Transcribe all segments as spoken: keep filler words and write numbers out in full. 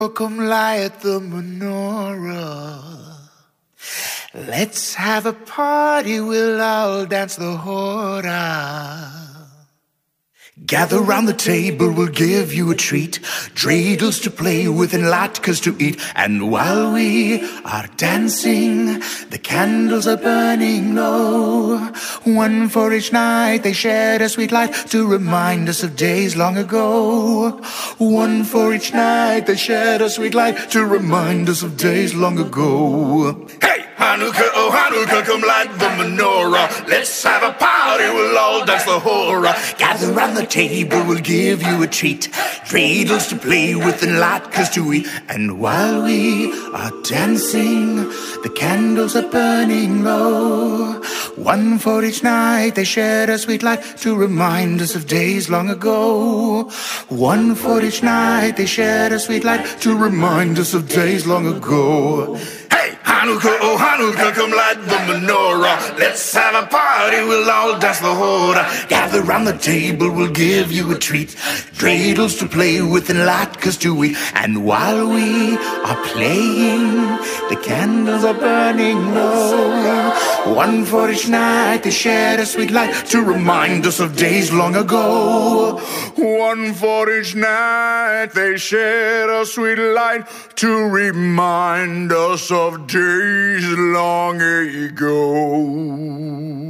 Come light the menorah. Let's have a party, we'll all dance the hora. Gather round the table, we'll give you a treat. Dreidels to play with and latkes to eat. And while we are dancing, the candles are burning low. One for each night, they shed a sweet light to remind us of days long ago. One for each night, they shed a sweet light to remind us of days long ago. Hey! Hanukkah, oh Hanukkah, come light the menorah. Let's have a party, we'll all dance the hora. Gather round the table, we'll give you a treat. Dreidels to play with and latkes to eat. And while we are dancing, the candles are burning low. One for each night, they shed a sweet light to remind us of days long ago. One for each night, they shed a sweet light to remind us of days long ago. Hey! Hanukkah, oh Hanukkah, come light the menorah. Let's have a party, we'll all dance the hora. Gather round the table, we'll give you a treat. Dreidels to play with and latkes to eat. And while we are playing, the candles are burning low. One for each night, they shed a sweet light to remind us of days long ago. One for each night, they shed a sweet light to remind us of days long ago.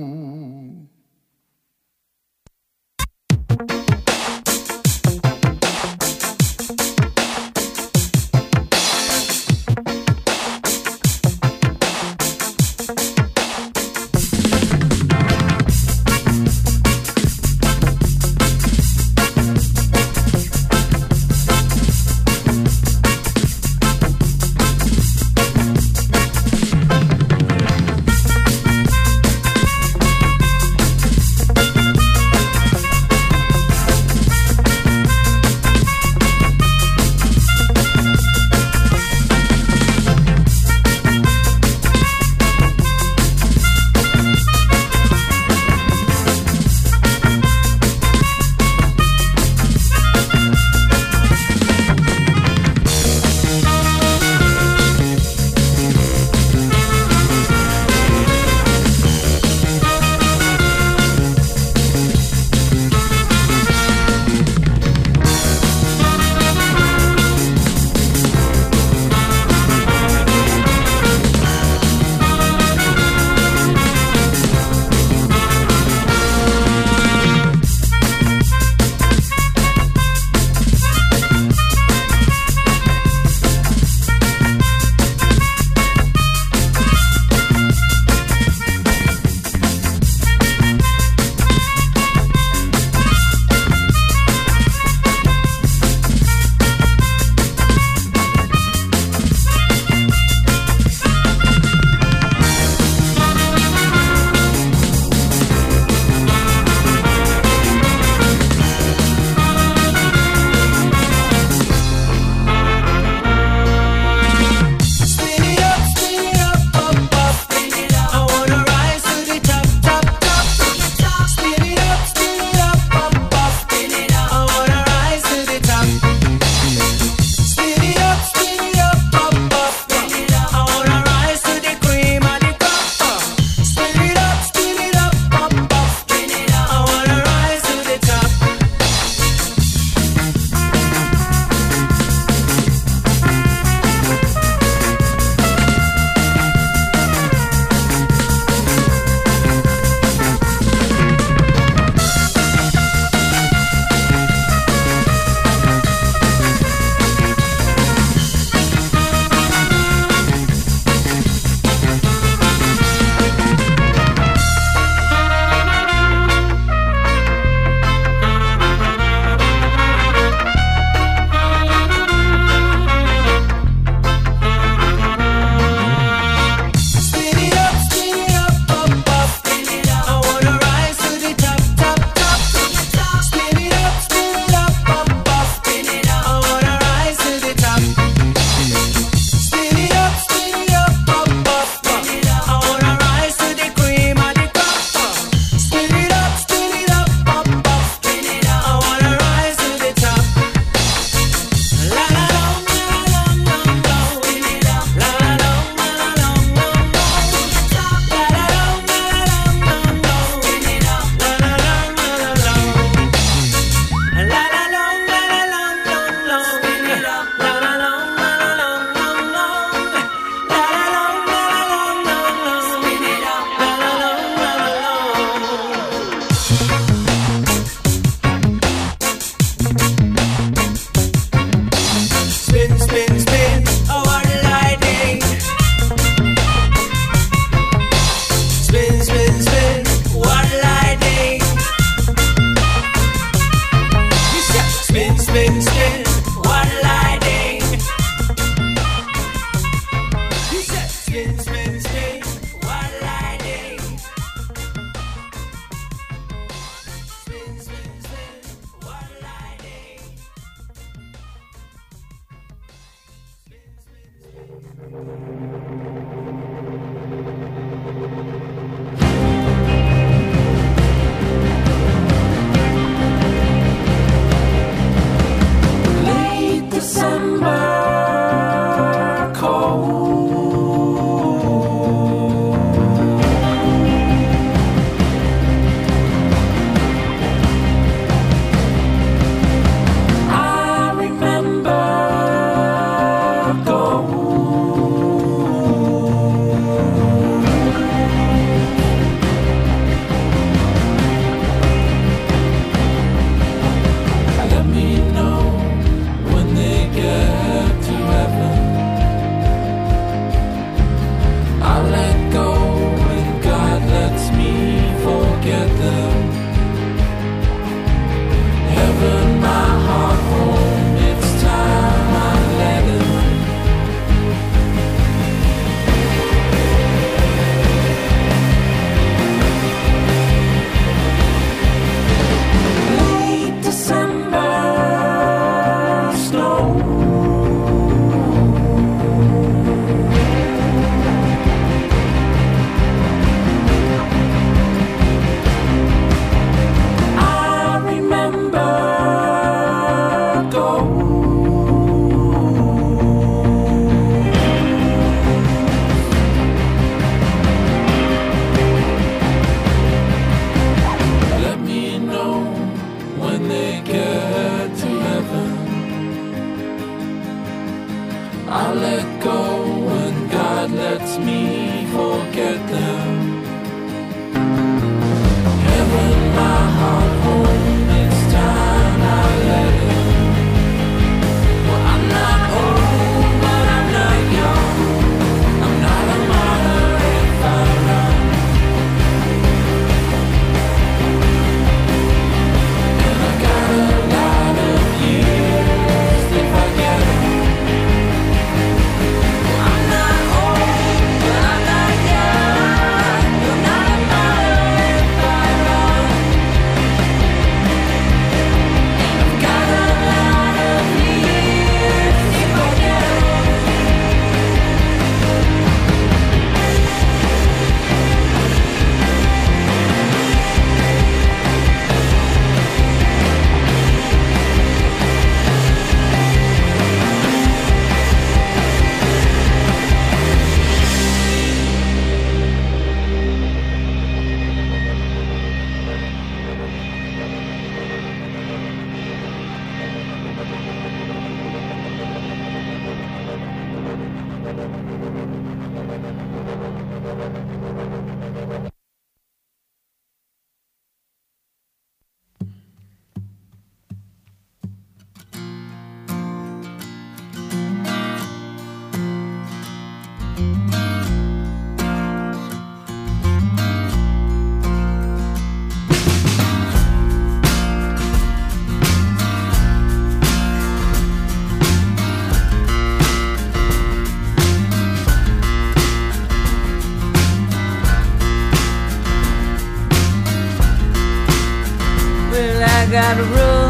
gotta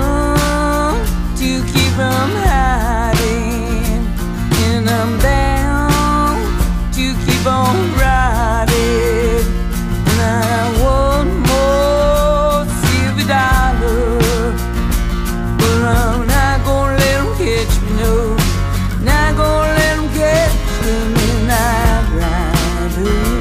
run to keep from hiding, and I'm bound to keep on riding. And I want more silver dollar, but I'm not gonna let them catch me, no, not gonna let them catch the midnight rider.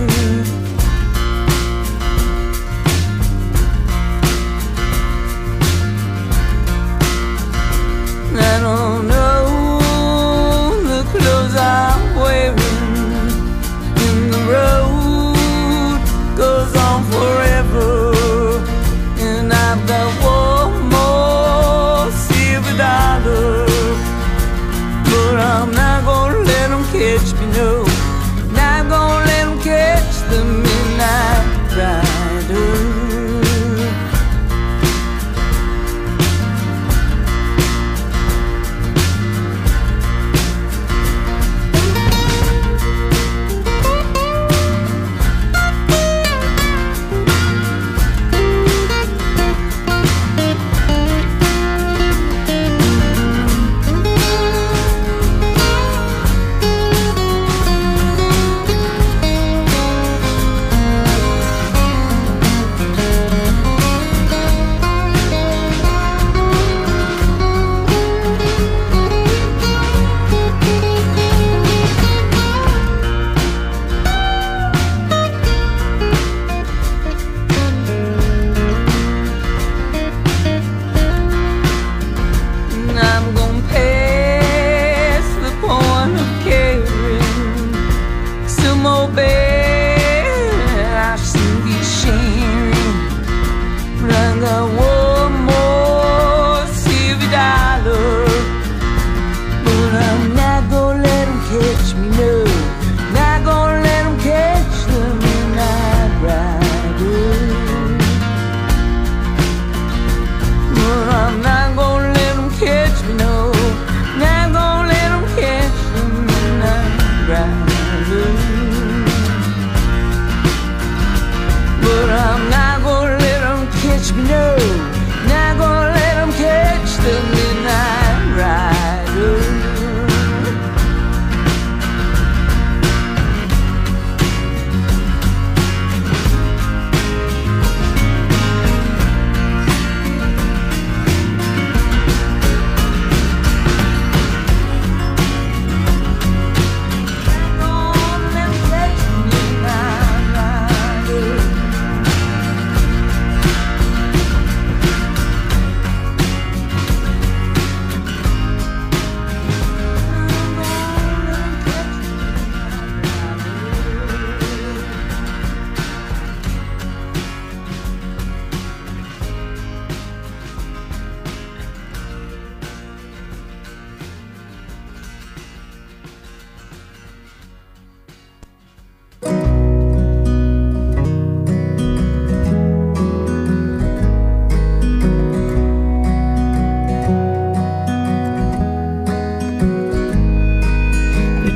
I don't know the clothes I'm wearing, and the road goes on forever, and I've got one more silver dollar, but I'm not gonna let them catch me, no, not gonna let them catch the midnight rider.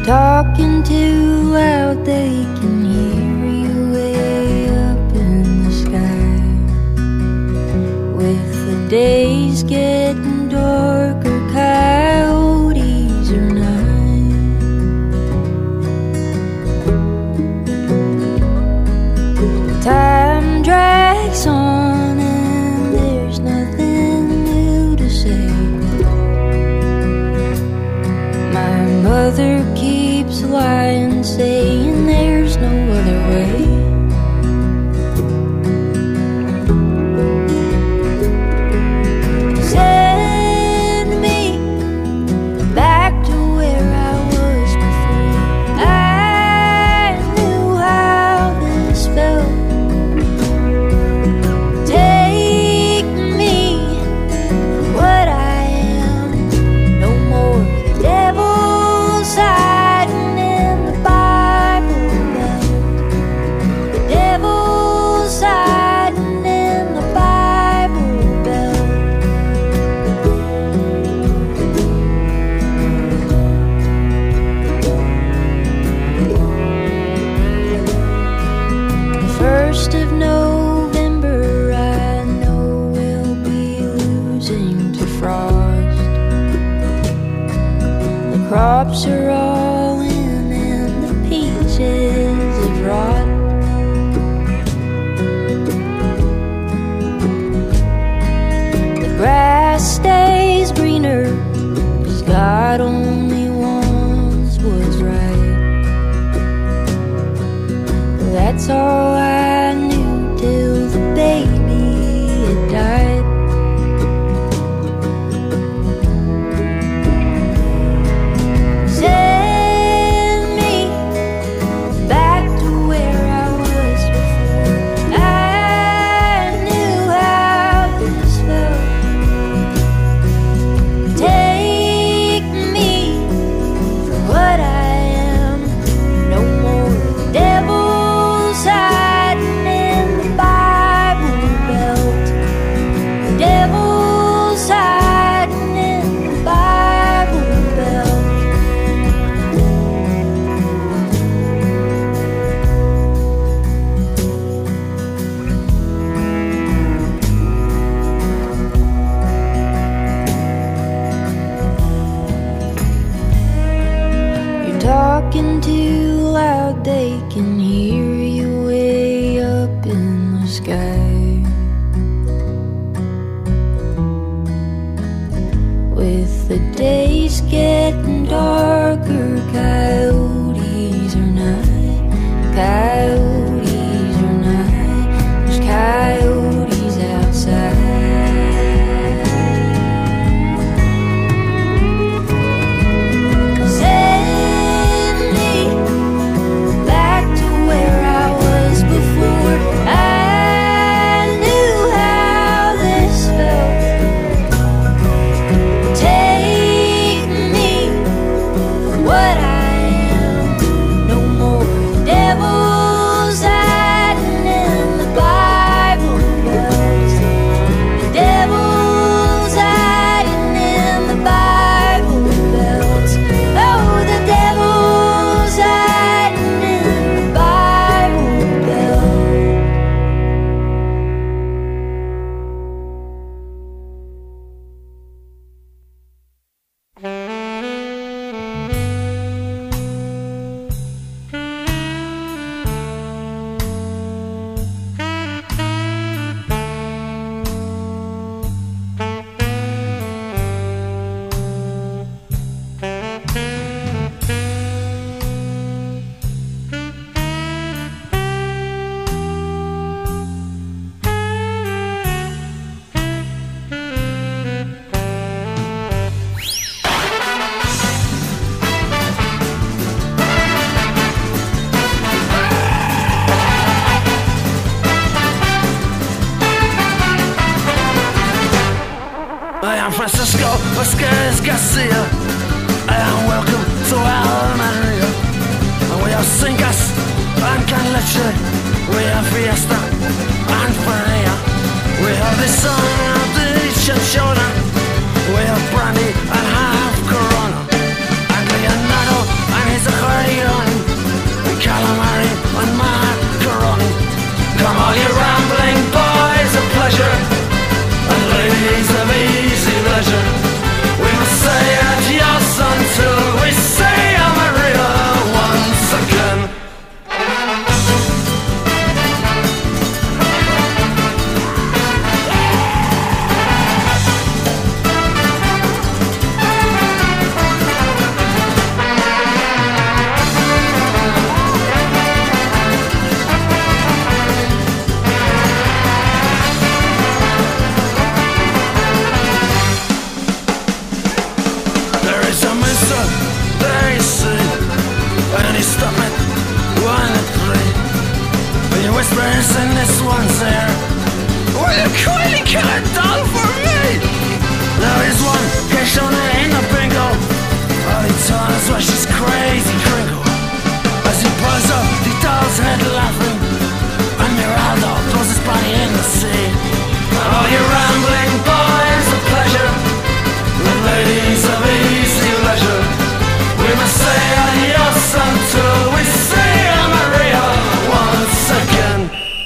talking too loud, they can hear you way up in the sky. With the days getting darker, coyotes are nigh. Time drags on and there's nothing new to say. My mother keeps lying, saying there's no other way. Send me back to where I was before I knew how this felt. Take me for what I am, no more the devil hiding in the Bible Belt. The devil's hiding in the Bible Belt. The first of November, I know we'll be losing to frost. The crops are all in and the peaches have rot. The grass stays greener, 'cause God only once was right. That's all I knew till the baby had died. Send me back to where I was before I knew how this felt. Take me for what I am, no more the devil's hiding in the Bible Belt. The devil's hiding in the Bible Belt. You're talking too loud, they can hear you way up in the sky. With the days getting darker, coyotes are nigh. Coyotes are nigh. There's coyotes outside. Send me back to where I was before I knew how this felt. Take me for what I am, no more the devil's hiding in the Bible Belt. The devil's hiding in the Bible Belt. Oh, the devil's hiding in the Bible Belt. I am Francisco Vasquez Garcia. I am welcome to Almeria. And we have cingas and can leche. We have fiesta and feria. We have the sun of the chinchona. We have brandy and half Corona. And Leonardo and his this and this one's there. Will you kindly kill a doll for me? There is one cash on it in the bingo. All he tells us why she's crazy Kringle. As he pulls up the doll's head laughing, and Miraldo throws his body in the sea. Oh, you rambling boys of pleasure, the ladies of easy leisure, we must say adios until we see Maria once again.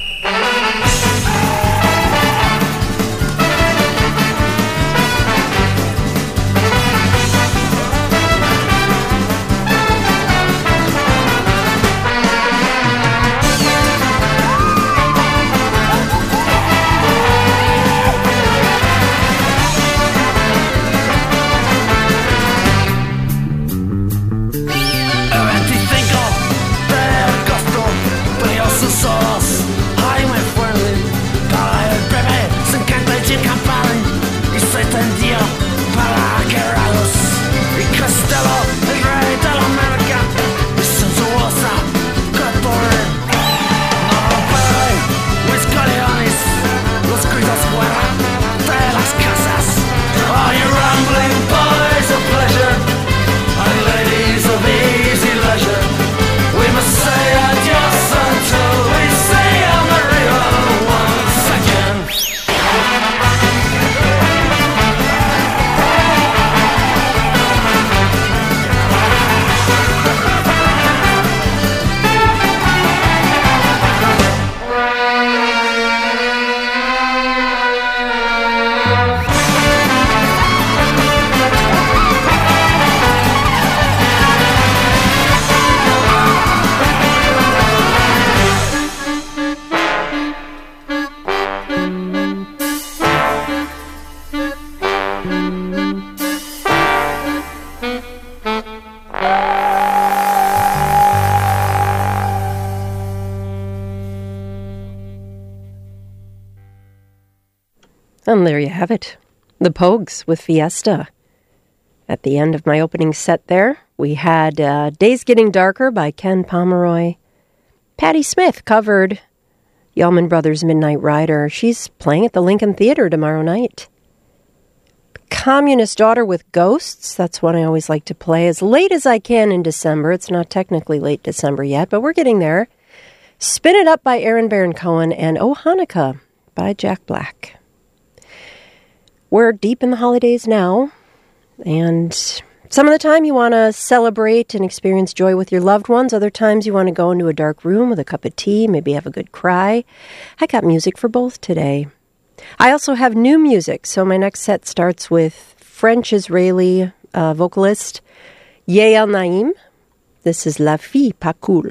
And there you have it. The Pogues with Fiesta. At the end of my opening set there, we had uh, Days Getting Darker by Ken Pomeroy. Patti Smith covered the Allman Brothers' Midnight Rider. She's playing at the Lincoln Theater tomorrow night. Communist Daughter with Ghosts. That's one I always like to play as late as I can in December. It's not technically late December yet, but we're getting there. Spin It Up by Aaron Baron Cohen and Oh Hanukkah by Jack Black. We're deep in the holidays now, and some of the time you want to celebrate and experience joy with your loved ones. Other times you want to go into a dark room with a cup of tea, maybe have a good cry. I got music for both today. I also have new music, so my next set starts with French-Israeli uh, vocalist Yael Naim. This is La Fille Pas Cool.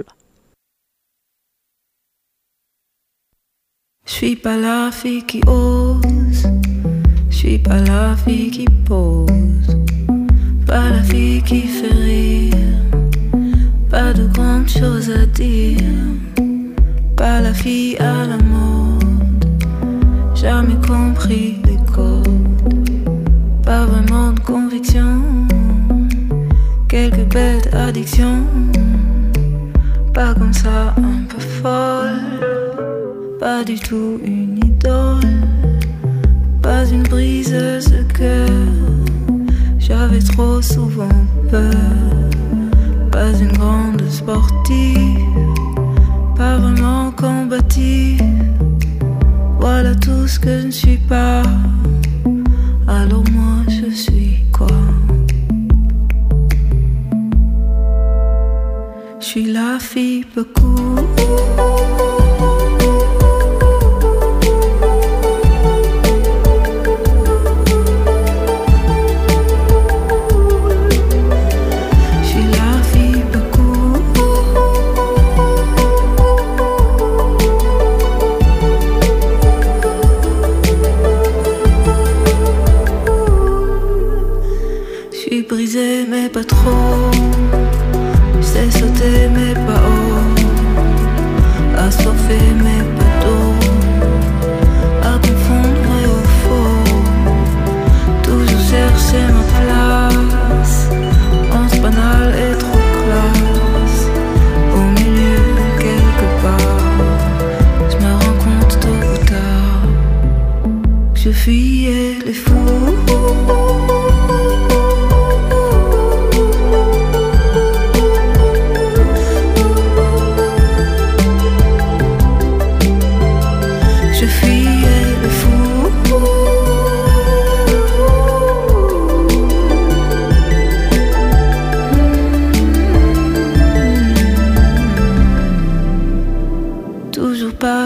Je suis pas la fille qui ose, je suis pas la fille qui pose, pas la fille qui fait rire, pas de grandes choses à dire, pas la fille à la mode, jamais compris les codes, pas vraiment de conviction, quelques bêtes addictions, pas comme ça un peu folle. Pas du tout une idole, pas une briseuse de cœur. J'avais trop souvent peur. Pas une grande sportive, pas vraiment combative. Voilà tout ce que je ne suis pas. Alors moi je suis quoi? Je suis la fille peu cool. Brisé mais pas trop, je sais sauter mais pas haut, assoiffé mais pas d'eau, à confondre et au faux, toujours chercher ma place, entre banal et trop classe, au milieu quelque part, je me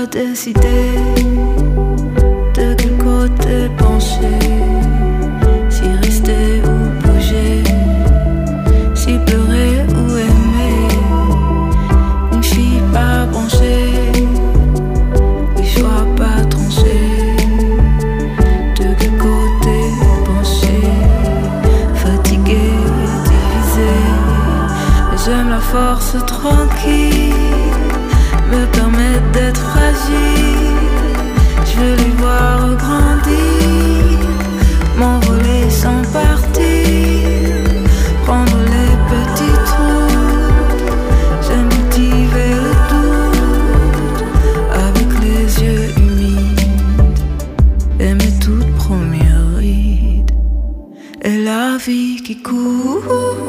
décider de quel côté pencher, si rester ou bouger, si pleurer ou aimer. Une fille pas branchée, les choix pas tranchés, de quel côté pencher, fatigué, divisé. Mais j'aime la force tranquille, me permet d'être fragile. Je veux les voir grandir, m'envoler sans partir, prendre les petites routes. J'aime cultiver le doute avec les yeux humides, aimer toute première ride et la vie qui court.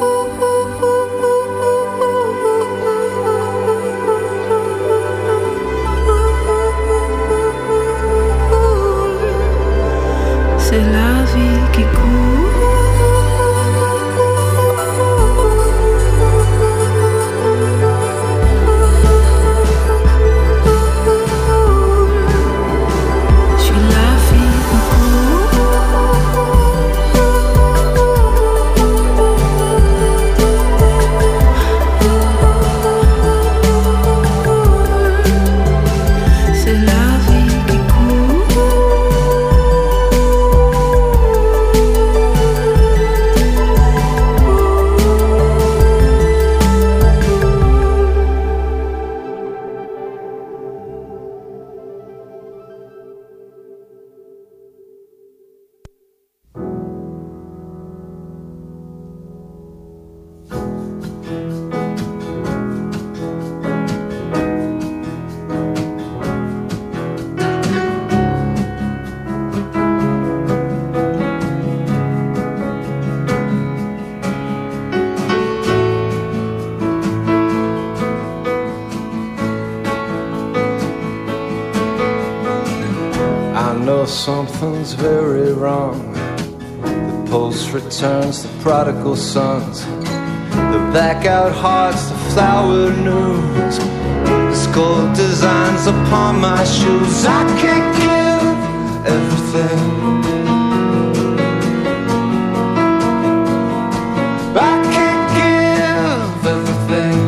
C'est la vie qui court. Je suis la vie qui court. C'est la vie qui court. I know something's very wrong. The post returns, the prodigal sons, the blackout hearts, the flowered news, the skull designs upon my shoes. I can't give everything. I can't give everything.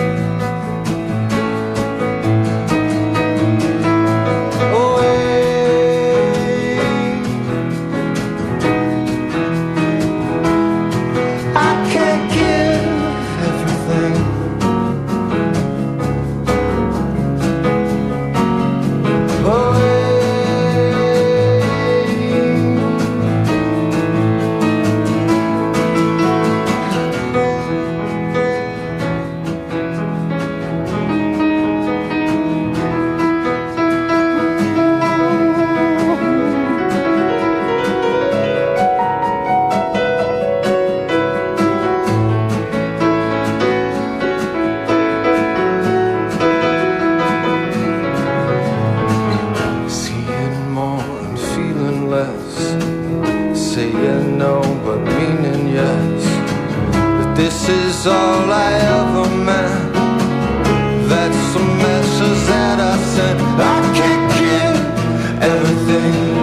Saying no but meaning yes, that this is all I ever meant. That's the message that I sent. I can't give everything.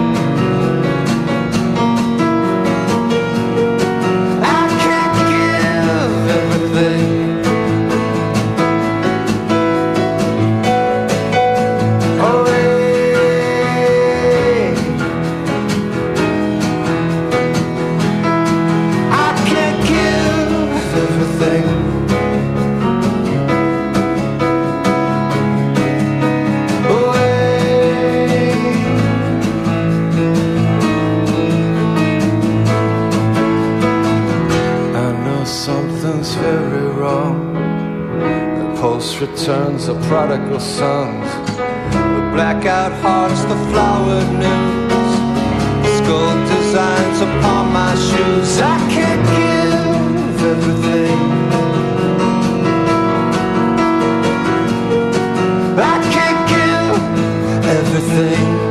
I can't give everything. Something's very wrong. The post returns, the prodigal sons, the blackout hearts, the flowered news, skull designs upon my shoes. I can't give everything. I can't give everything.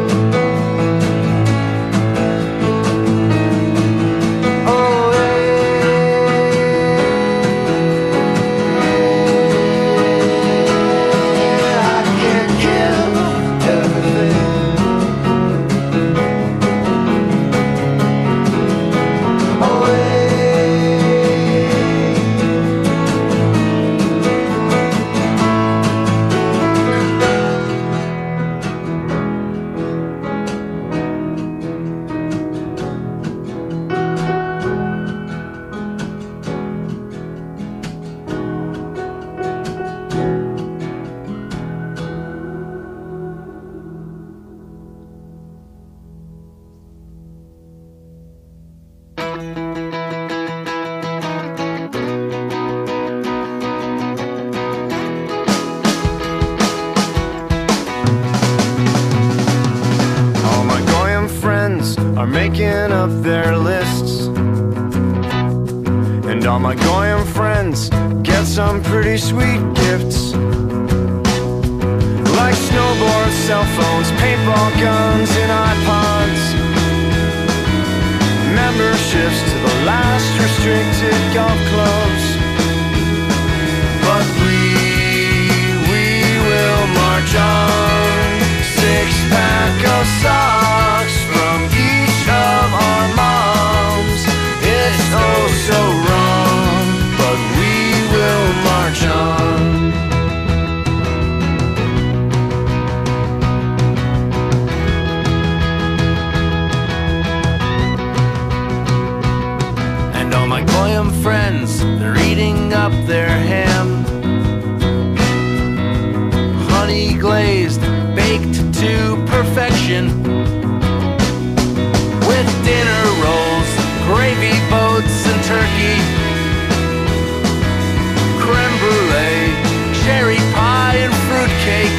up their lists. And all my Goyim friends get some pretty sweet gifts, like snowboards, cell phones, paintball guns, and iPods, memberships to the last restricted golf clubs. But we, we will march on, six-pack of socks from each of our moms. It's oh so wrong, but we will march on. And all my Goyim friends, they're eating up their ham, honey glazed, baked to perfection, with dinner rolls, gravy boats and turkey, creme brulee, cherry pie and fruitcake.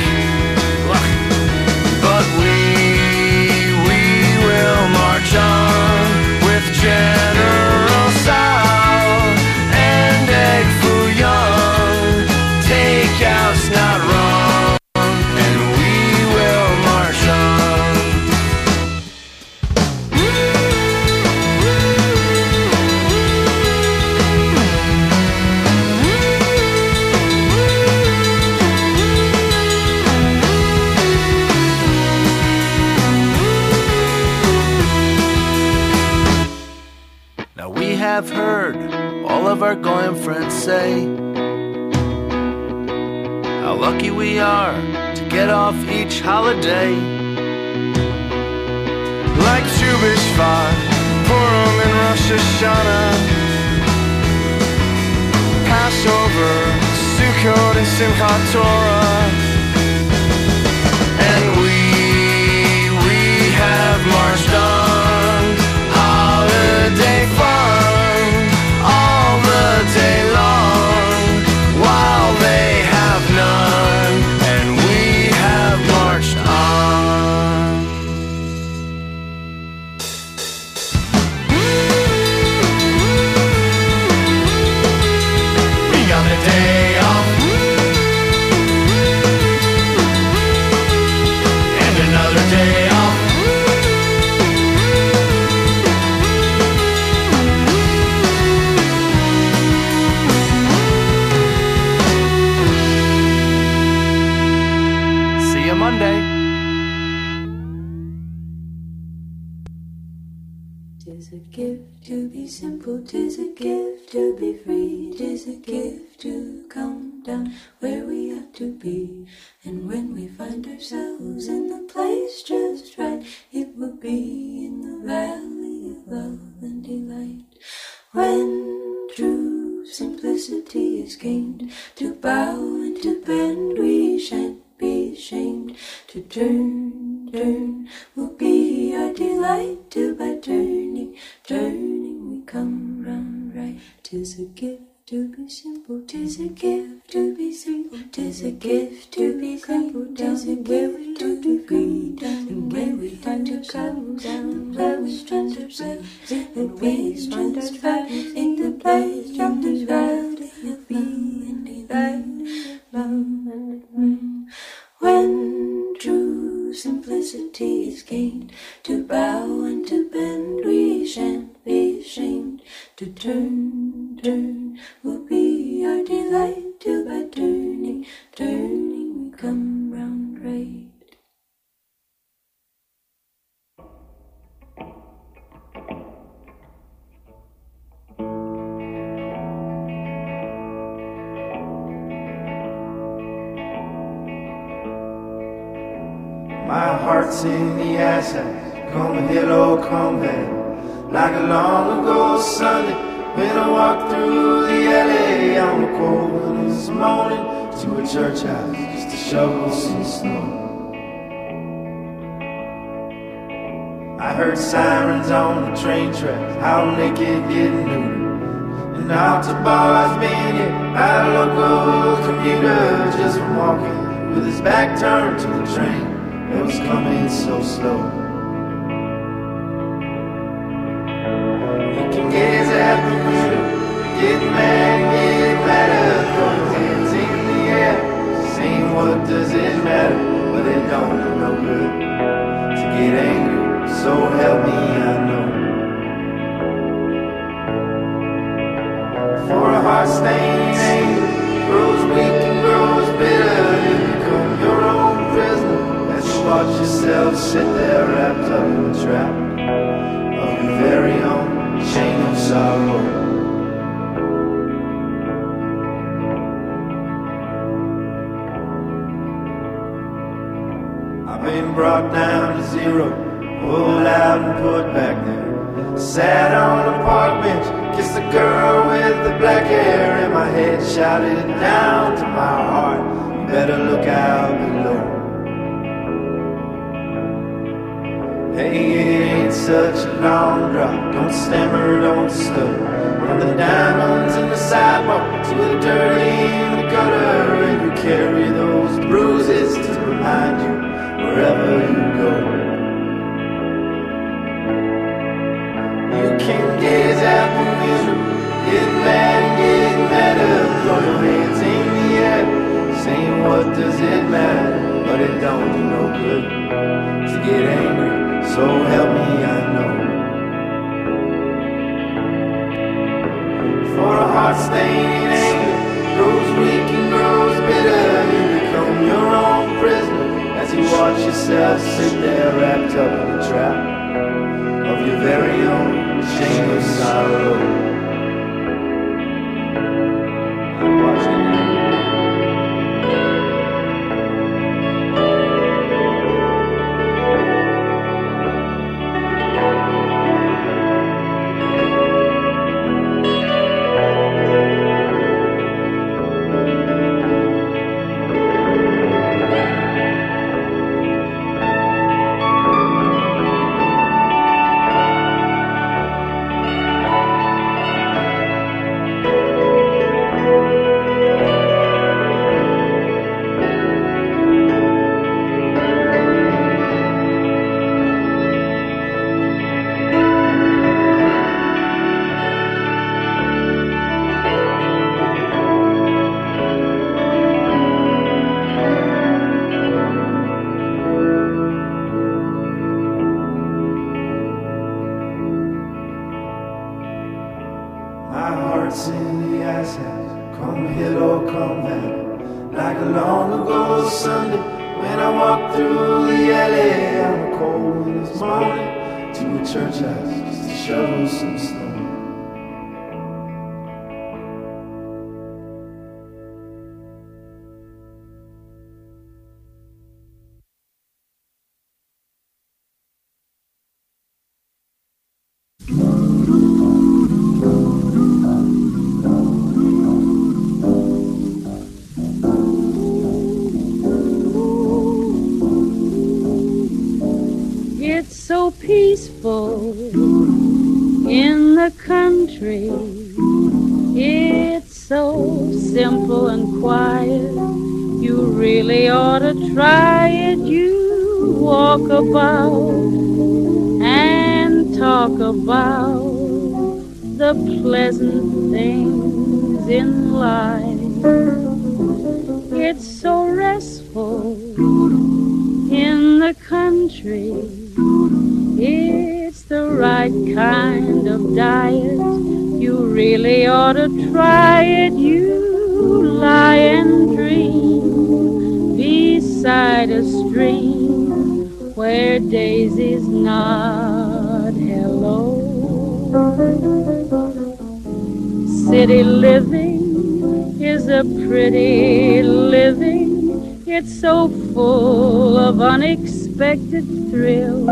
But we, we will march on with General Tso and egg foo young. Takeout's not wrong, and we will march on. Now we have heard all of our Goyim friends say how lucky we are to get off each holiday, like Tu B'Shvat, Purim and Rosh Hashanah, Passover, Sukkot and Simchat Torah. And we, we have marched on, holiday fun, all the day long, while they have none, and we have marched on. We got a day off and another day off. See you Monday. Tis a gift to be simple, tis a gift to be free, tis a gift to come down where we ought to be. And when we find ourselves in the place just right, it will be in the valley of love and delight. When true simplicity is gained, to bow and to bend we shan't be ashamed. To turn, turn will be our delight, till by turning, turning we come round right. Tis a gift to be simple, tis a gift to be simple, tis a gift to be simple, tis a gift to be free, and where we find ourselves, and where we find ourselves, and we find ourselves in the place of the valley of be in the light of love and rain. When true simplicity is gained, to bow and to bend we shan't be ashamed. To turn, turn will be our delight, till by turning, turning we come round right. My heart's in the assets, come hello, come back. Like a long ago Sunday, when I walked through the alley on the cold this morning to a church house just to shovel some snow. I heard sirens on the train tracks, how they kept getting neutered, and out to bars being hit by a local commuter just from walking with his back turned to the train that was coming so slow. trap of your very own chain of sorrow. I've been brought down to zero, pulled out and put back there. Sat on a park bench, kissed the girl with the black hair, and my head shouted down to my heart, you better look out below. Hey, it ain't such a long drop, don't stammer, don't stutter. From the diamonds in the sidewalk to the dirty in the gutter, and you carry those bruises to remind you wherever you go. You can gaze at the vision, get mad and get madder, throw your hands in the air, saying what does it matter? But it don't do no good to get angry, so help me I know. For a heart stained anger grows weak and grows bitter, you become your own prisoner as you watch yourself sit there wrapped up in the trap of your very own chain of sorrow. I'm watching you. In the country, it's so simple and quiet. You really ought to try it. You walk about and talk about the pleasant things in life. It's so restful in the country. It's the right kind of diet. You really ought to try it. You lie and dream beside a stream where daisies nod hello. City living is a pretty living. It's so full of unexpected thrills.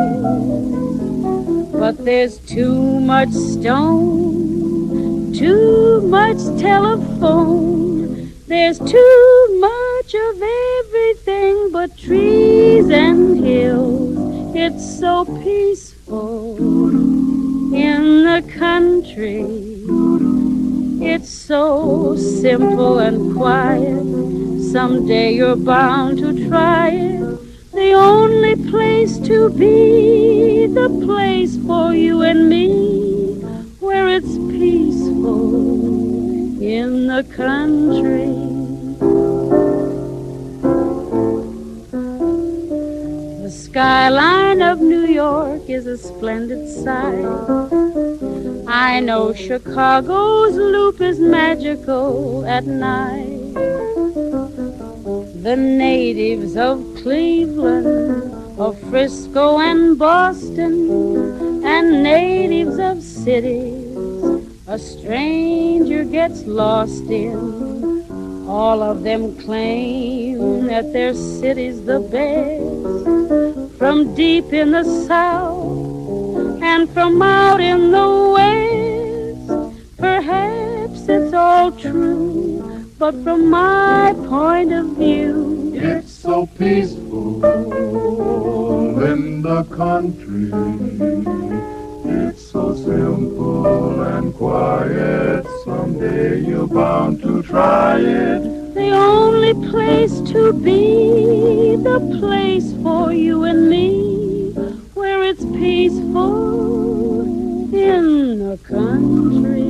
But there's too much stone, too much telephone. There's too much of everything but trees and hills. It's so peaceful in the country. It's so simple and quiet. Someday you're bound to try it. The only place to be, the place for you and me, where it's peaceful in the country. The skyline of New York is a splendid sight. I know Chicago's loop is magical at night. The natives of Cleveland of Frisco and Boston and natives of cities a stranger gets lost in. All of them claim that their city's the best, from deep in the south and from out in the west. Perhaps it's all true, but from my point of view, it's so peaceful in the country. It's so simple and quiet. Someday you're bound to try it. The only place to be, the place for you and me, where it's peaceful in the country.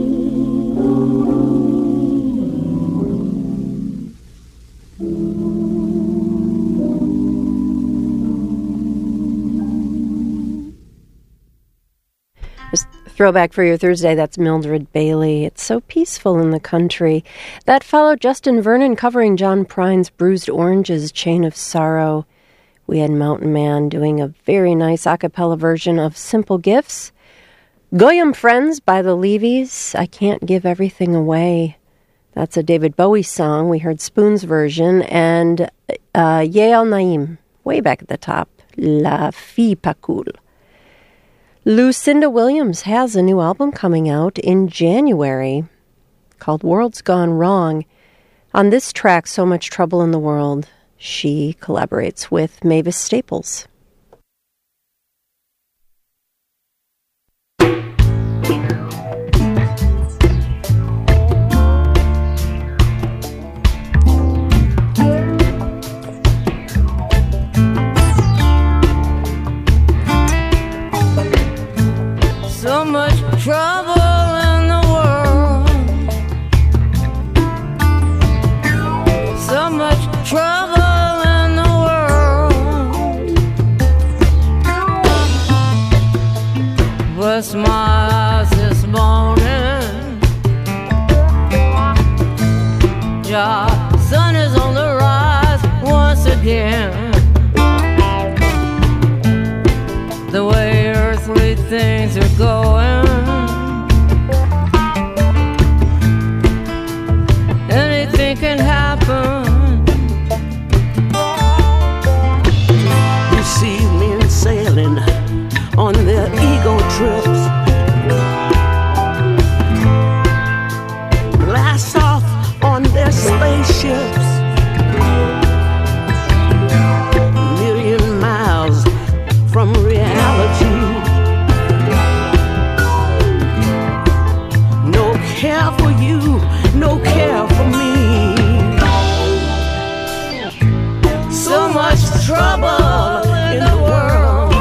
Throwback for your Thursday, that's Mildred Bailey. It's so peaceful in the country. That followed Justin Vernon covering John Prine's Bruised Oranges, Chain of Sorrow. We had Mountain Man doing a very nice a cappella version of Simple Gifts. Goyim Friends by the Levies, I Can't Give Everything Away. That's a David Bowie song. We heard Spoon's version. And uh, Yael Naim, way back at the top, La Fille Pas Cool. Lucinda Williams has a new album coming out in January called World's Gone Wrong. On this track, So Much Trouble in the World, she collaborates with Mavis Staples. So much trouble in the world. So much trouble in the world. Bless my eyes this morning. Ja, sun is on the rise once again. The way earthly things are going, anything can happen. You see men sailing on their ego trips, blast off on their spaceships, million miles from reality. No care for you, no care for me. So much trouble in the world.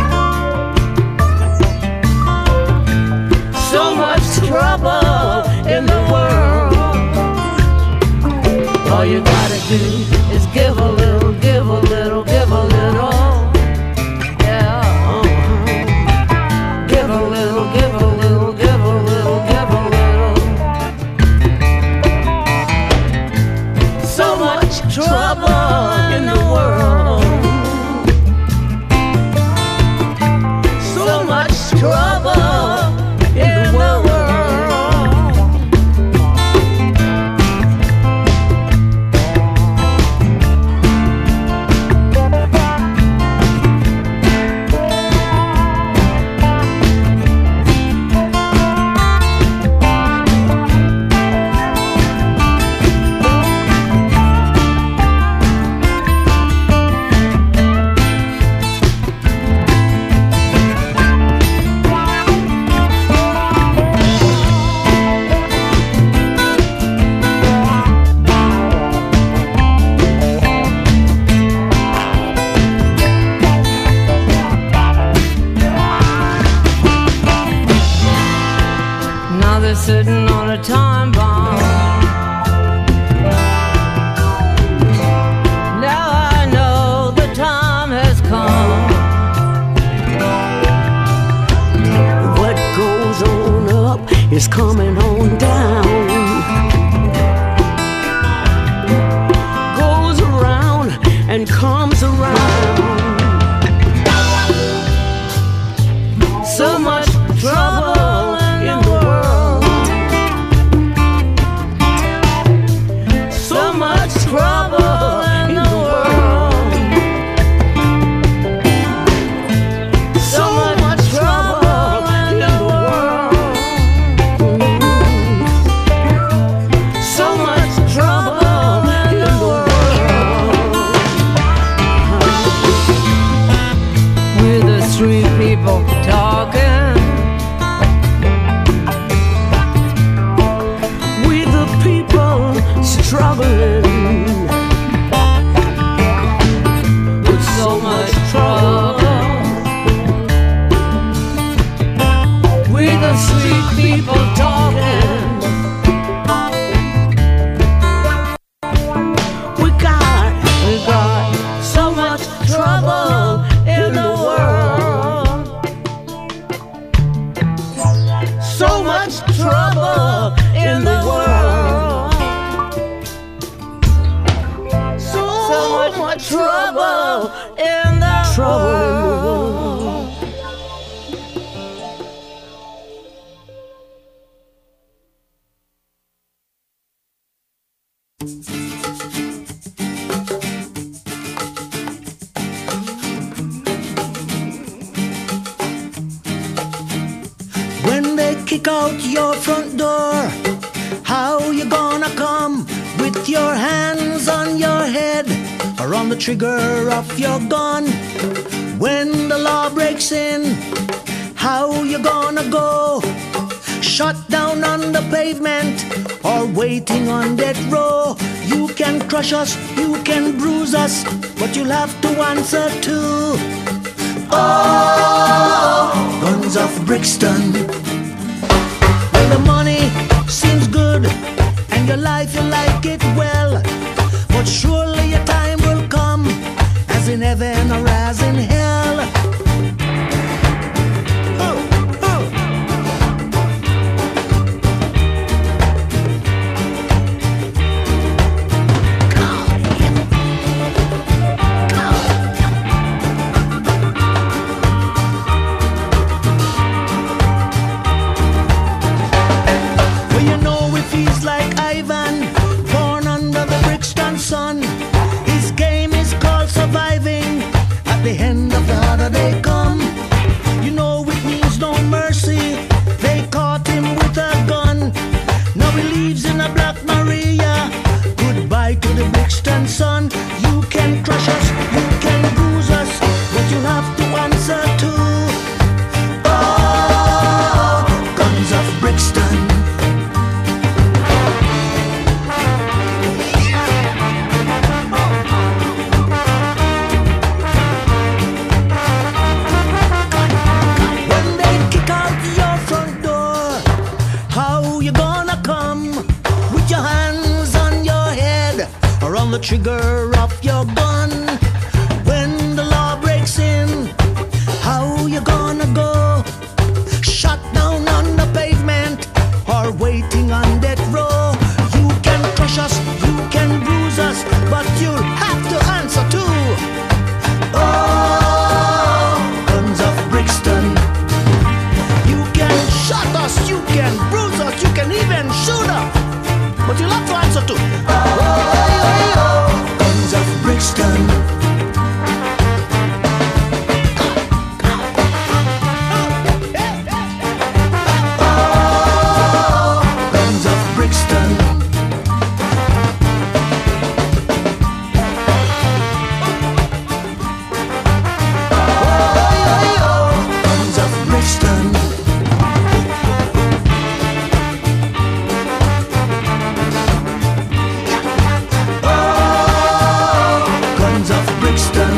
So much trouble in the world. All you gotta do is give a little, give a little, give a little. Trouble in the world. So much trouble in the world. Sitting on a time bomb. Now I know the time has come. What goes on up is coming on down. Goes around and comes around. trouble in the world. So much trouble in the world. So much trouble in the world. With the street people talking, with the people struggling, with so much trouble, with the street people talking. We got, we got so much trouble in the world. So much trouble in the world. So, so much trouble in the trouble world. In the world. When they kick out your front door, how you gonna come with your hands on your head or on the trigger of your gun? When the law breaks in, how you gonna go? Shut down on the pavement or waiting on death row? You can crush us, you can bruise us, but you'll have to answer to oh, Guns of Brixton. When the money seems good and your life you like it well, but surely your time will come, as in heaven or as in hell. Oh, oh. Well, you know if he's like Ivan, born under the Brixton sun, his game is called surviving. At the end of the harder they come, you know it means no mercy. They caught him with a gun. Now he lives in a Black Maria. Goodbye to the Brixton sun. You can crush us, you can bruise us, but you have to answer to oh, Guns of Brixton. When they kick out your front door, how you gonna come with your hands on your head or on the trigger of your gun? When the law breaks in, how you gonna go? Shut down on the pavement or waiting on death row? You can crush us, you can bruise us, but you'll have to answer to oh, Guns of Brixton. You can shut us, you can bruise us, you can even shoot us, but you'll have to answer to oh, oh, oh, oh, Guns of Brixton. Oh, Guns of Brixton. Guns of Brixton. Oh, Guns of Brixton.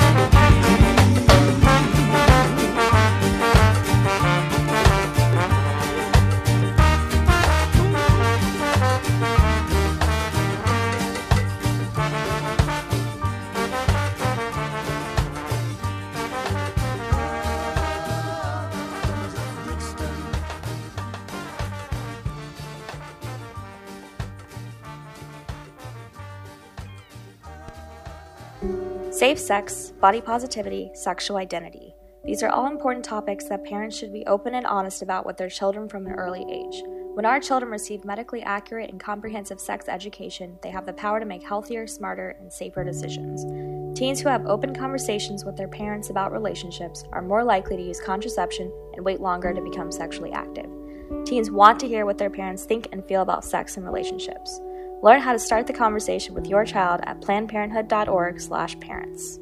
Safe sex, body positivity, sexual identity. These are all important topics that parents should be open and honest about with their children from an early age. When our children receive medically accurate and comprehensive sex education, they have the power to make healthier, smarter, and safer decisions. Teens who have open conversations with their parents about relationships are more likely to use contraception and wait longer to become sexually active. Teens want to hear what their parents think and feel about sex and relationships. Learn how to start the conversation with your child at planned parenthood dot org slash parents.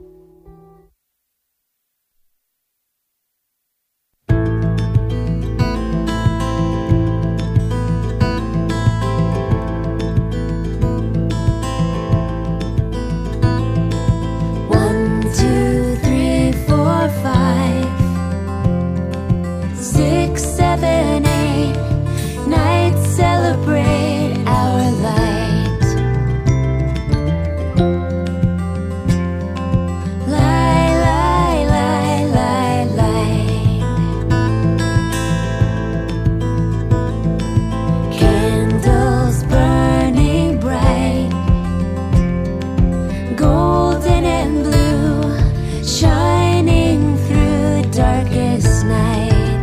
Six, seven, eight nights celebrate our light. Lie, lie, lie, lie, lie. Candles burning bright, golden and blue, shining through the darkest night.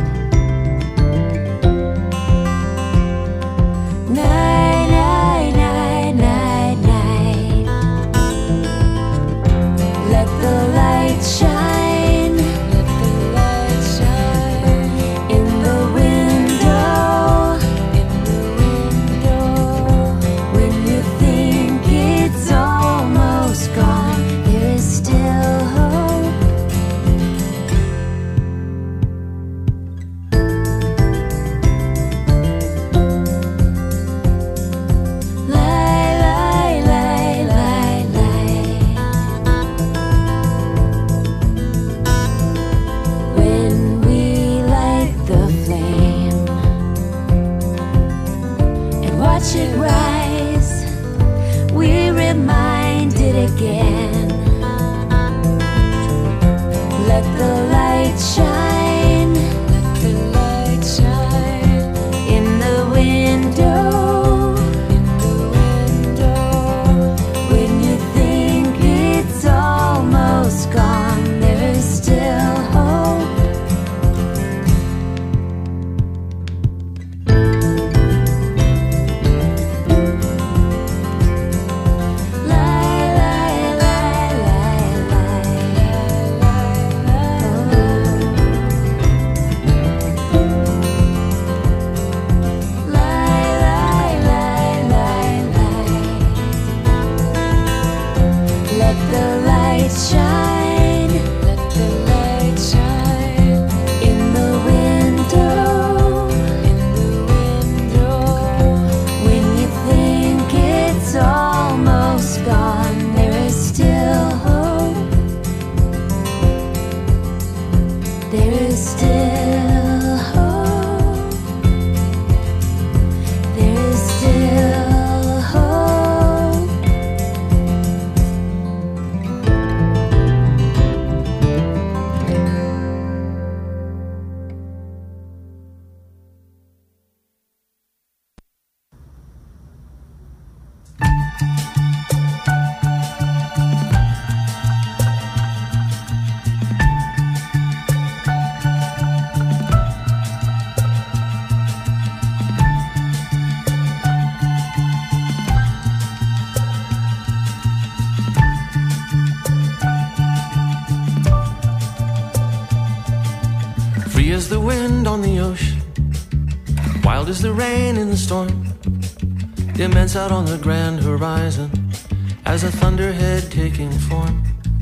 As the wind on the ocean, wild as the rain in the storm, immense out on the grand horizon as a thunderhead taking form.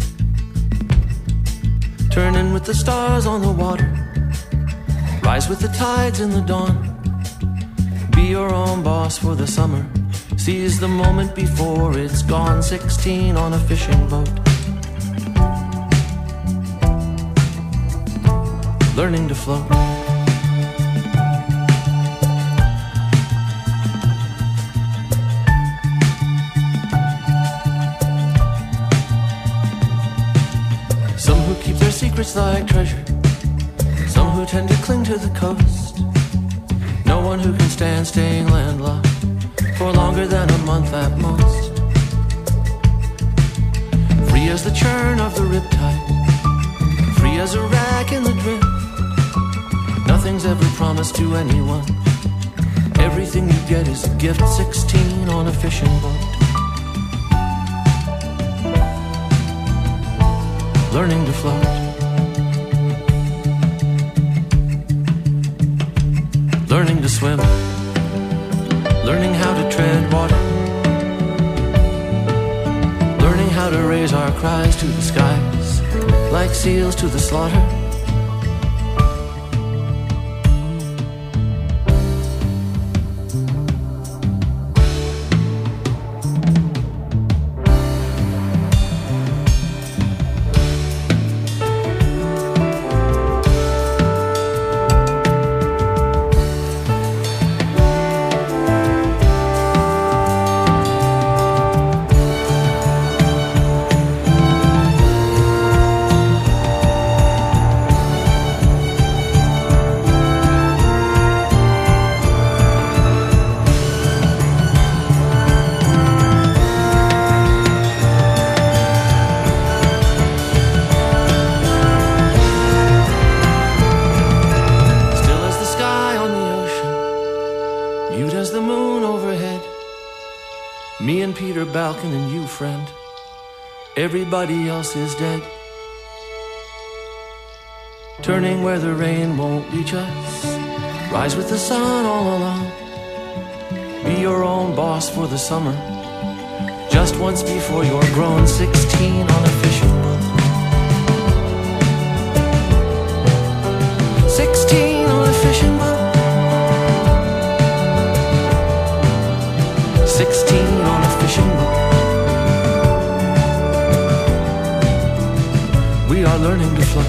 Turning with the stars on the water, rise with the tides in the dawn. Be your own boss for the summer, seize the moment before it's gone. Sixteen on a fishing boat, learning to float. Some who keep their secrets like treasure, some who tend to cling to the coast. No one who can stand staying landlocked for longer than a month at most. Free as the churn of the riptide, free as a rack in the drift. Nothing's ever promised to anyone. Everything you get is a gift. Sixteen on a fishing boat, learning to float, learning to swim, learning how to tread water, learning how to raise our cries to the skies, like seals to the slaughter. Balkan and you, friend. Everybody else is dead. Turning where the rain won't reach us. Rise with the sun all along. Be your own boss for the summer. Just once before you're grown. Sixteen on a fishing boat. Sixteen on a fishing boat. Sixteen on a fishing boat. We are learning to float.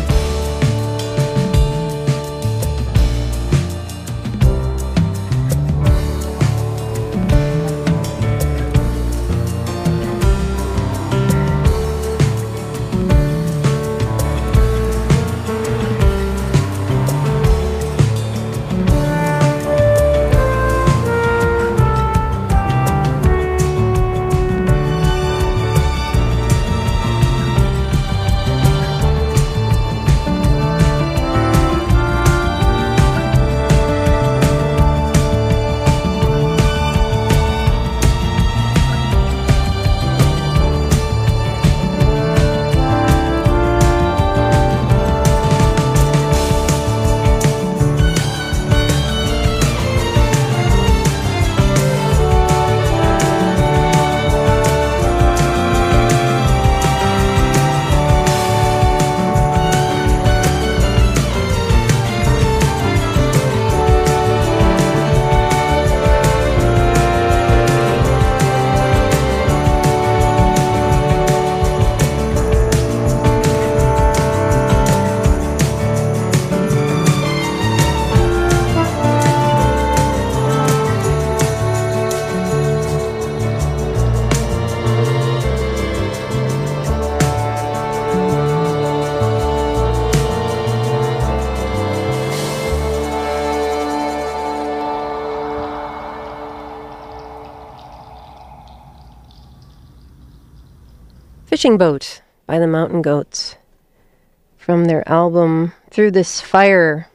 Fishing Boat by the Mountain Goats from their album Through This Fire.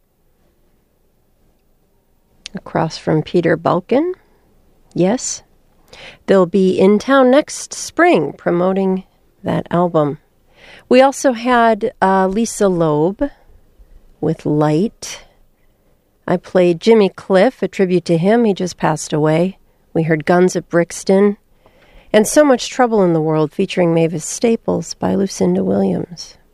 Across from Peter Balkan. Yes. They'll be in town next spring promoting that album. We also had uh, Lisa Loeb with Light. I played Jimmy Cliff, a tribute to him. He just passed away. We heard Guns at Brixton. And So Much Trouble in the World featuring Mavis Staples by Lucinda Williams.